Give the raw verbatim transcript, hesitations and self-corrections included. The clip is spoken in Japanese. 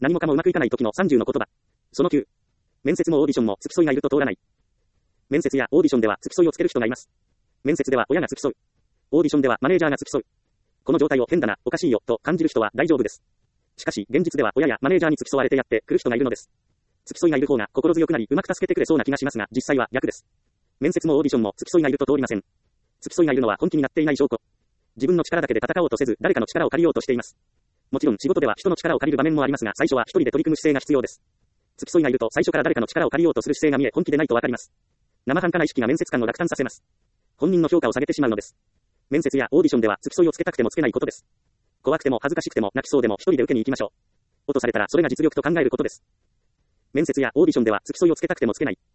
何もかもうまくいかない時のさんじゅうの言葉。そのきゅう。面接もオーディションも付き添いがいると通らない。面接やオーディションでは付き添いをつける人がいます。面接では親が付き添う。オーディションではマネージャーが付き添う。この状態を変だな、おかしいよ、と感じる人は大丈夫です。しかし、現実では親やマネージャーに付き添われてやってくる人がいるのです。付き添いがいる方が心強くなり、うまく助けてくれそうな気がしますが、実際は逆です。面接もオーディションも付き添いがいると通りません。付き添いがいるのは本気になっていない証拠。自分の力だけで戦おうとせず、誰かの力を借りようとしています。もちろん仕事では人の力を借りる場面もありますが、最初は一人で取り組む姿勢が必要です。付き添いがいると最初から誰かの力を借りようとする姿勢が見え、本気でないとわかります。生半可な意識が面接官を落胆させます。本人の評価を下げてしまうのです。面接やオーディションでは付き添いをつけたくてもつけないことです。怖くても恥ずかしくても泣きそうでも一人で受けに行きましょう。落とされたらそれが実力と考えることです。面接やオーディションでは付き添いをつけたくてもつけない。